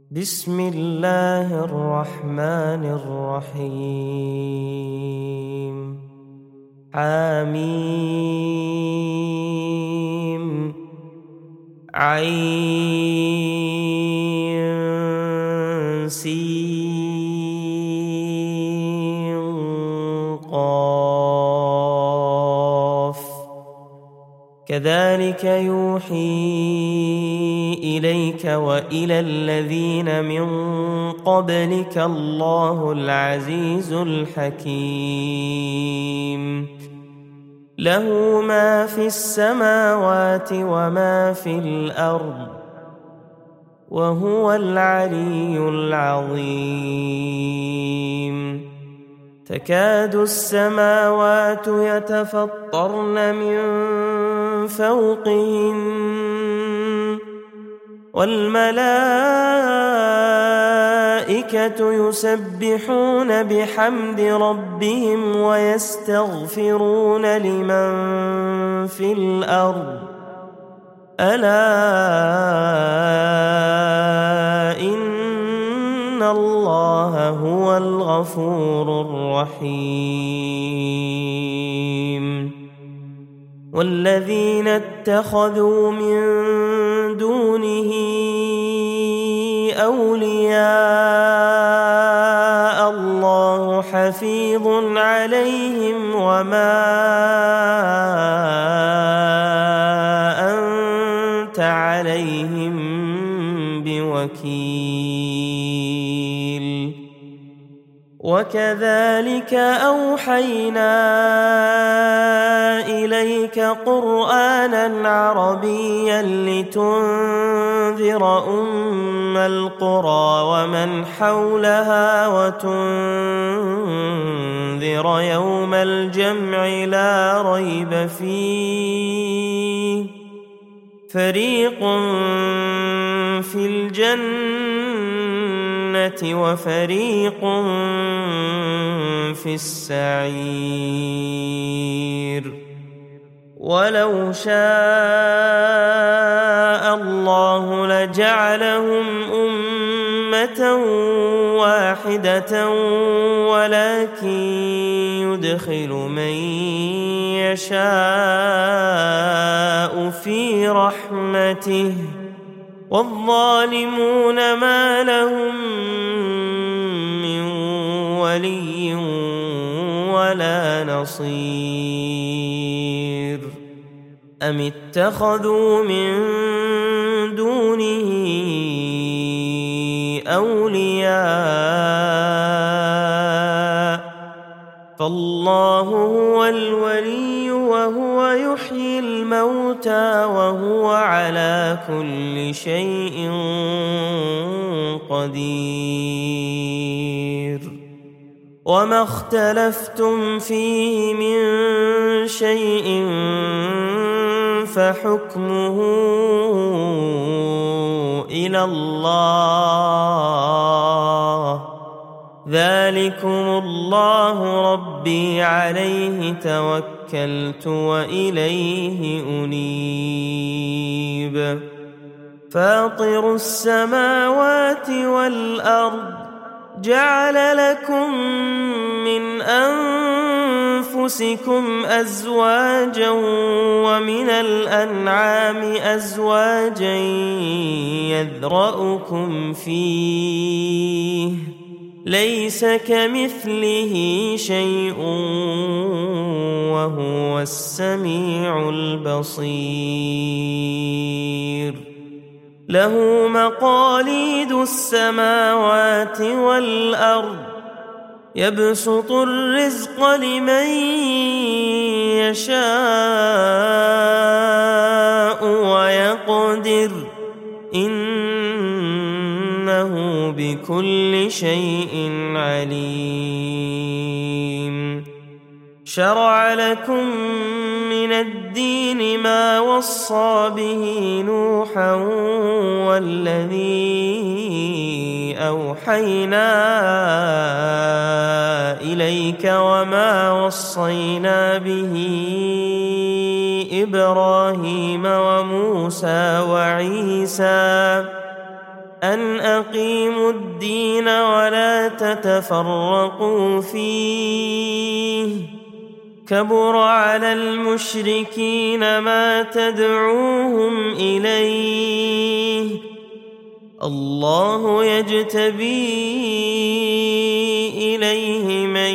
بسم الله الرحمن الرحيم حميم عين سين قاف كذلك يوحي إليك وإلى الذين من قبلك الله العزيز الحكيم له ما في السماوات وما في الأرض وهو العلي العظيم تكاد السماوات يتفطرن من فوقهن والملائكة يسبحون بحمد ربهم ويستغفرون لمن في الأرض ألا إن الله هو الغفور الرحيم والذين اتخذوا من دونه أولياء الله حفيظ عليهم وما أنت عليهم بوكيل وكذلك أوحينا إليك قرآنا عربيا لتنذر أم القرى ومن حولها وتنذر يوم الجمع لا ريب فيه فريق في الجنة وفريق في السعير ولو شاء الله لجعلهم أمة واحدة ولكن يدخل من يشاء في رحمته والظالمون ما لهم من ولي ولا نصير أم اتخذوا من دونه أولياء فالله هو الولي وهو يحيي الموتى وهو على كل شيء قدير وما اختلفتم فيه من شيء فحكمه إلى الله ذلكم الله ربي عليه توكلت وإليه أنيب فاطر السماوات والأرض جعل لكم من أنفسكم أزواجا ومن الأنعام أزواجا يذرأكم فيه ليس كمثله شيء وهو السميع البصير له مقاليد السماوات والأرض يبسط الرزق لمن يشاء ويقدر إنه بكل شيء عليم شرع لكم من الدين ما وصى به نوحا والذي أوحينا إليك وما وصينا به إبراهيم وموسى وعيسى أن أقيموا الدين ولا تتفرقوا فيه كبر على المشركين ما تدعوهم إليه الله يجتبي إليه من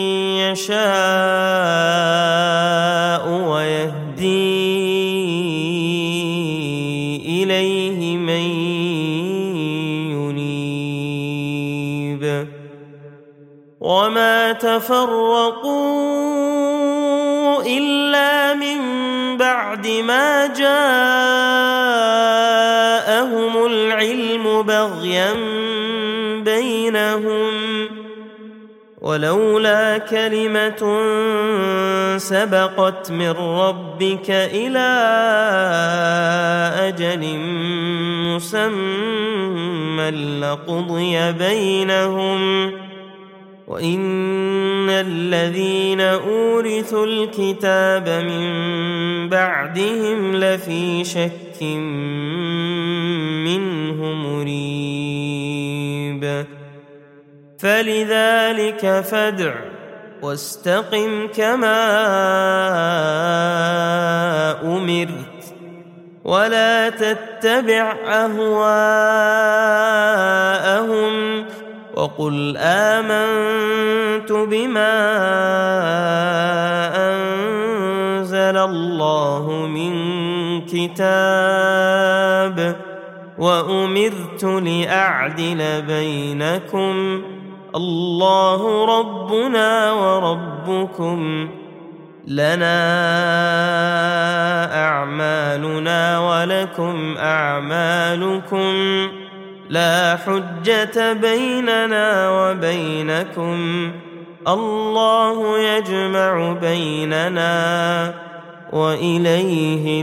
يشاء ويهدي إليه من ينيب وما تفرقوا إلا من بعد ما جاءهم العلم بغيا بينهم ولولا كلمة سبقت من ربك إلى أجل مسمى لقضي بينهم وإن الذين أورثوا الكتاب من بعدهم لفي شك منه مريب فلذلك فادع واستقم كما أمرت ولا تتبع أهواءهم وقل آمنت بما أنزل الله من كتاب وأمرت لأعدل بينكم الله ربنا وربكم لنا أعمالنا ولكم أعمالكم لا حجة بيننا وبينكم الله يجمع بيننا وإليه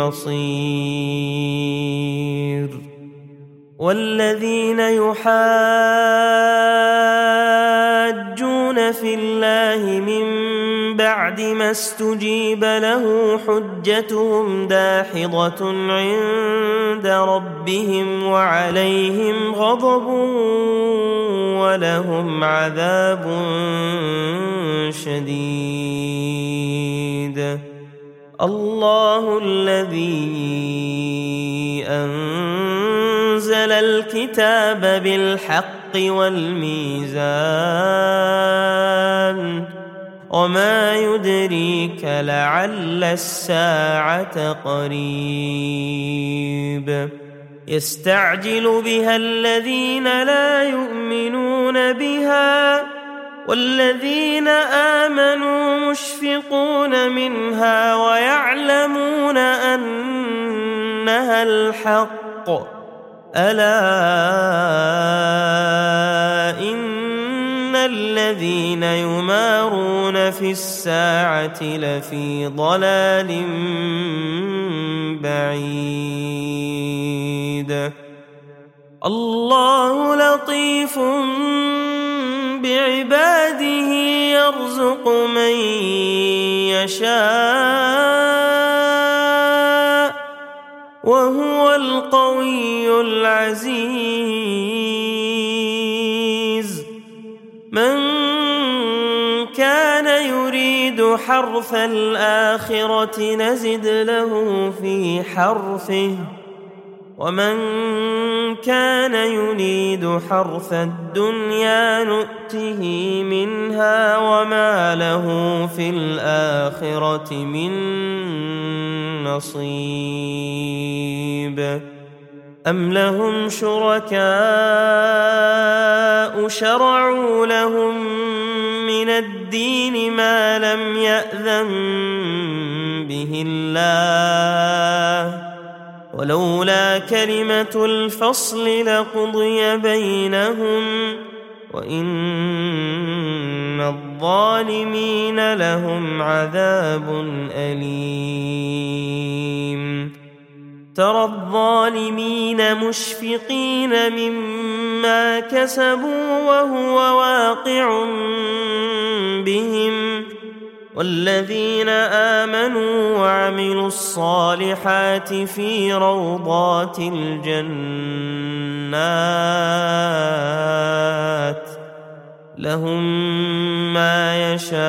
المصير والذين يحاجون في الله من بعد ما استجيب له حجتهم داحضة عند ربهم وعليهم غضب ولهم عذاب شديد الله الذي أنزل الكتاب بالحق والميزان وما يدريك لعل الساعة قريب يستعجل بها الذين لا يؤمنون بها والذين آمنوا مشفقون منها ويعلمون أنها الحق ألا إن الذين يمارون في الساعة لفي ضلال بعيد الله لطيف بعباده يرزق من يشاء وهو القوي العزيز من كان يريد حرث الآخرة نزد له في حرثه ومن كان يريد حرث الدنيا نؤته منها وما له في الآخرة من نصيب أم لهم شركاء شرعوا لهم من الدين ما لم يأذن به الله ولولا كلمة الفصل لقضي بينهم وإن الظالمين لهم عذاب أليم ترى الظالمين مشفقين مما كسبوا وهو واقع بهم والذين آمنوا وعملوا الصالحات في روضات الجنات لهم ما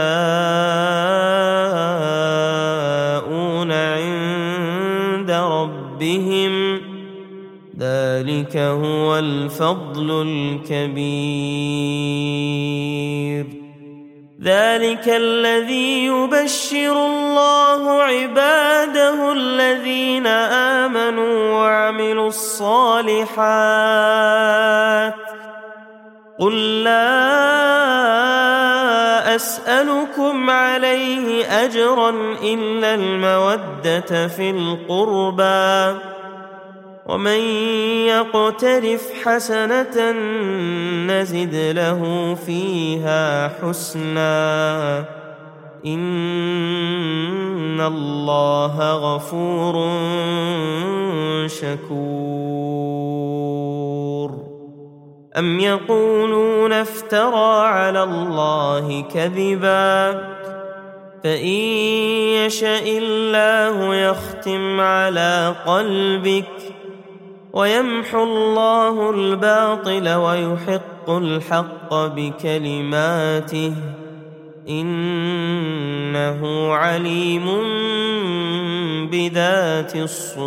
يشاءون عند ربهم ذلك هو الفضل الكبير. ذلك الذي يبشر الله عباده الذين آمنوا وعملوا الصالحات قل لا أسألكم عليه أجرا إلا المودة في القربى ومن يقترف حسنة نزد له فيها حسنا إن الله غفور شكور. أم يقولون افترى على الله كذبا فإن يشاء الله يختم على قلبك ويمحو الله الباطل ويحق الحق بكلماته إنه عليم بذات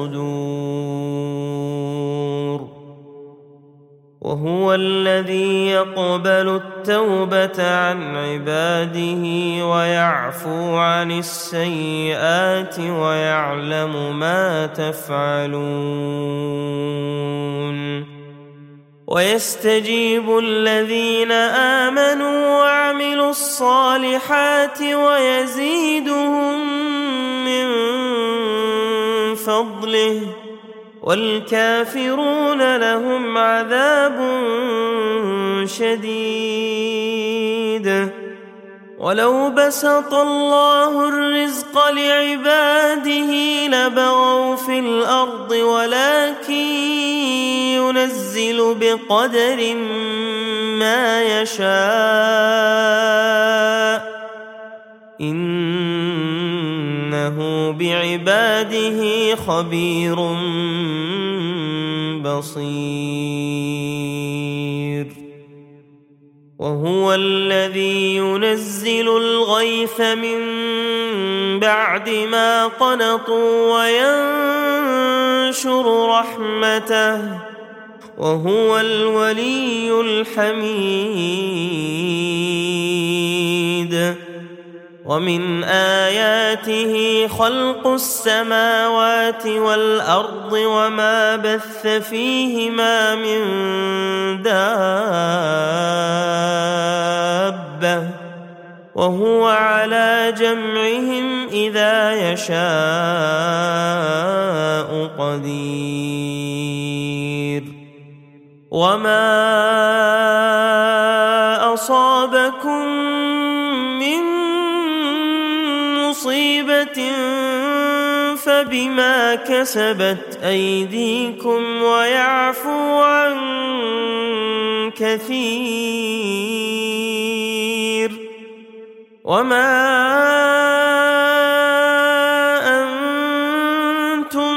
الصدور. وهو الذي يقبل التوبة عن عباده ويعفو عن السيئات ويعلم ما تفعلون. ويستجيب الذين آمنوا وعملوا الصالحات ويزيدهم من فضله والكافرون لهم عذاب شديد. ولو بسط الله الرزق لعباده لبغوا في الأرض ولكن ينزل بقدر ما يشاء إنه بعباده خبير بصير. وهو الذي ينزل الغيث من بعد ما قنطوا وينشر رحمته وهو الولي الحميد. ومن آياته خلق السماوات والأرض وما بث فيهما من دابة وهو على جمعهم إذا يشاء قدير. وما أصابكم من مصيبة فبما كسبت أيديكم ويعفو عن كثير. وما أنتم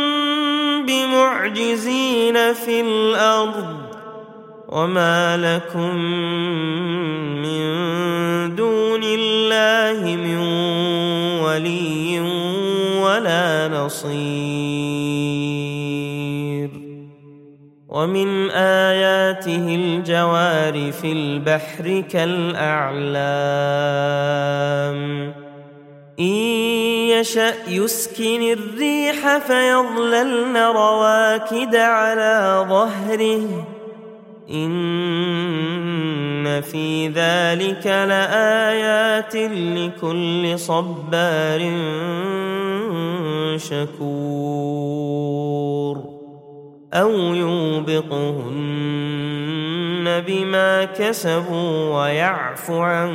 بمعجزين في الأرض وما لكم من دون الله من ولي ولا نصير. ومن آياته الجوار في البحر كالأعلام إن يشأ يسكن الريح فيظللن رواكد على ظهره إن في ذلك لآيات لكل صبار شكور. أو يوبقهن بما كسبوا ويعفو عن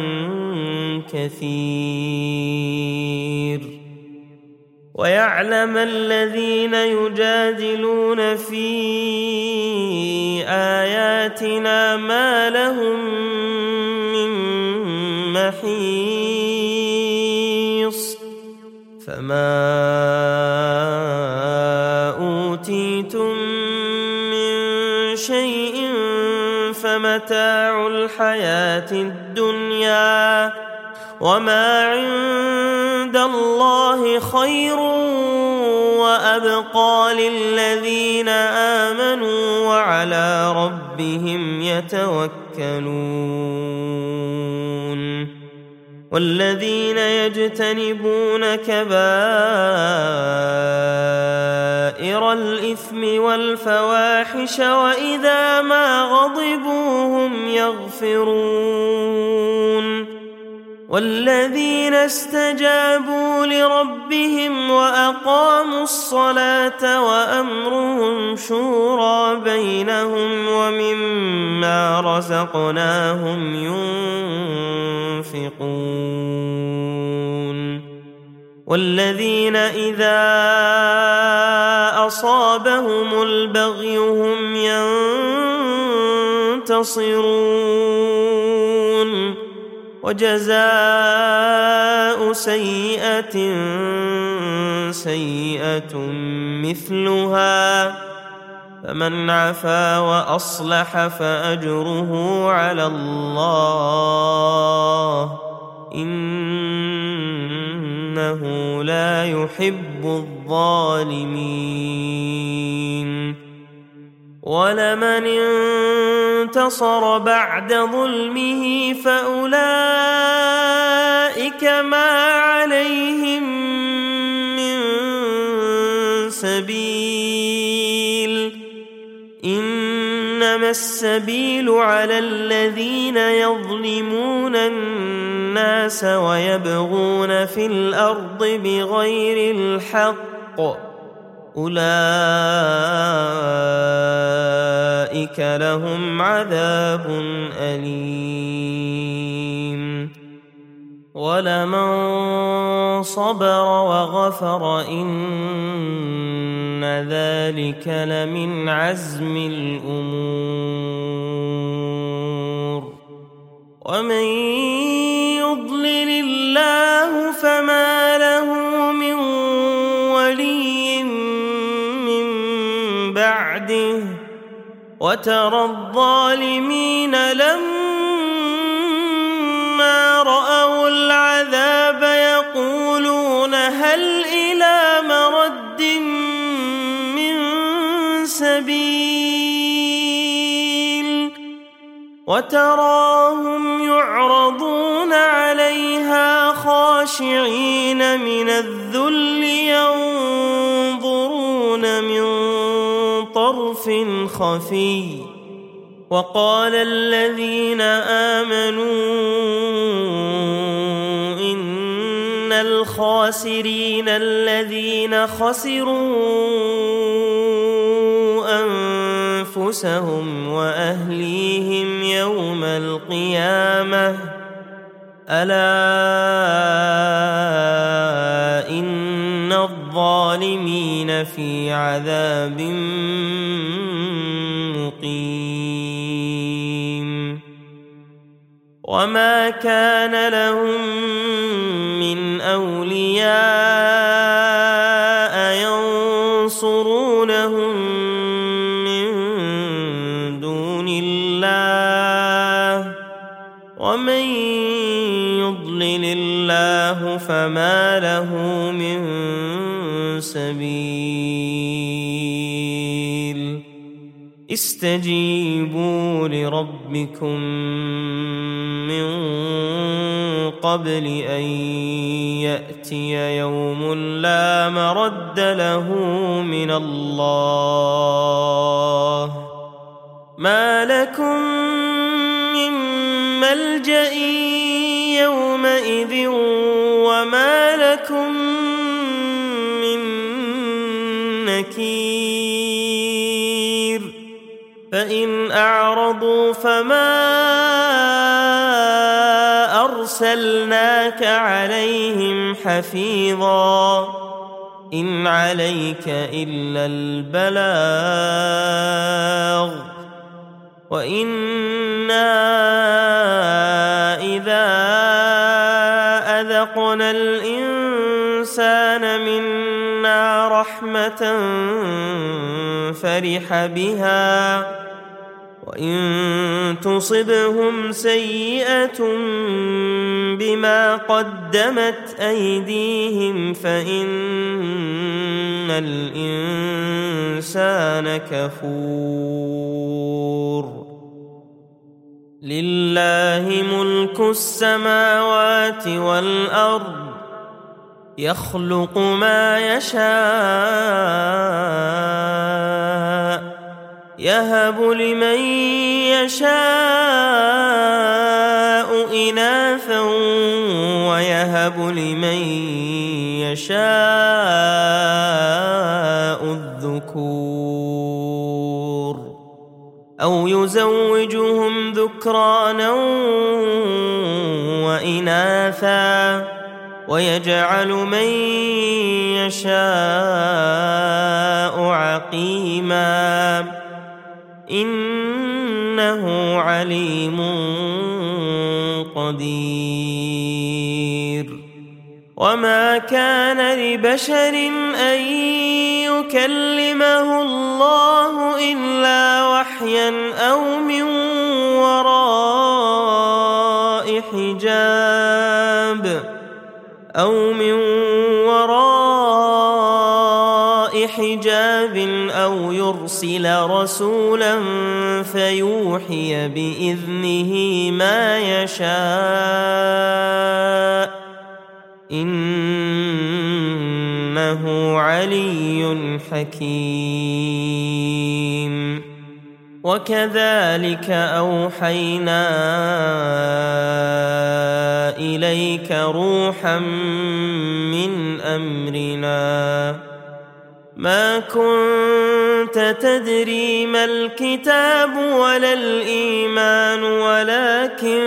كثير. ويعلم الذين يجادلون في آياتنا ما لهم من محيص فما أوتيتم من شيء فمتاع الحياة الدنيا وما عند الله خير وأبقى للذين آمنوا وعلى ربهم يتوكلون والذين يجتنبون كبائر الإثم والفواحش وإذا ما غضبوا هم يغفرون والذين استجابوا لربهم وأقاموا الصلاة وأمرهم شورى بينهم ومما رزقناهم ينفقون والذين إذا أصابهم البغي هم ينتصرون وجزاء سيئة سيئة مثلها فمن عفا وأصلح فأجره على الله إنه لا يحب الظالمين ولمن انتصر بعد ظلمه فأولئك ما عليهم من سبيل إنما السبيل على الذين يظلمون الناس ويبغون في الأرض بغير الحق أولئك لهم عذاب أليم ولمن صبر وغفر إن ذلك لمن عزم الأمور ومن يضلل الله فما له من ولي من بعده وترى الظالمين لما رأوا العذاب يقولون هل إلى مرد من سبيل وتراهم يعرضون عليها خاشعين من الذل ينظرون من طرف خفي وقال الذين آمنوا إن الخاسرين الذين خسروا أنفسهم وأهليهم يوم القيامة ألا إن الظالمين في عذاب مقيم وما كان لهم من أولياء ينصرونهم من دون الله ومن يضلل الله فما له من سبيل استجيبوا لربكم من قبل أن يأتي يوم لا مرد له من الله ما لكم من ملجأ يومئذ وما لكم من نكير فإن أعرضوا فما أرسلناك عليهم حفيظا إن عليك إلا البلاغ وإنا إذا أذقنا الإنسان فرح بها، وإن تصبهم سيئة بما قدمت أيديهم فإن الإنسان كفور. لله ملك السماوات والأرض يخلق ما يشاء يهب لمن يشاء إناثا ويهب لمن يشاء الذكور أو يزوجهم ذكرانا وإناثا ويجعل من يشاء عقيما إنه عليم قدير. وما كان لبشر أن يكلمه الله إلا وحيا أو من وراء حجاب أو يرسل رسولا فيوحي بإذنه ما يشاء إنه علي حكيم. وكذلك أوحينا إليك روحا من أمرنا ما كنت تدري ما الكتاب ولا الإيمان ولكن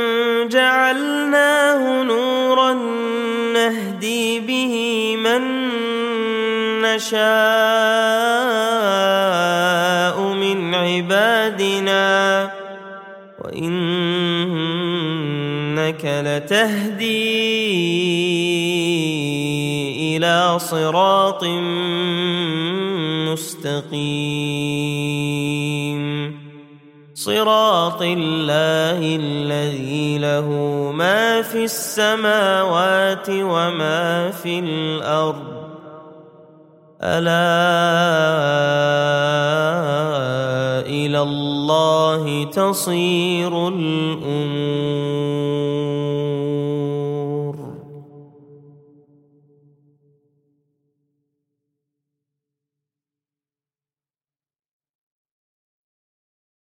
جعلناه نورا نهدي به من نشاء من عبادنا وإنك لتهدي إلى صراط مستقيم صراط الله الذي له ما في السماوات وما في الأرض ألا إلى الله تصير الأمور.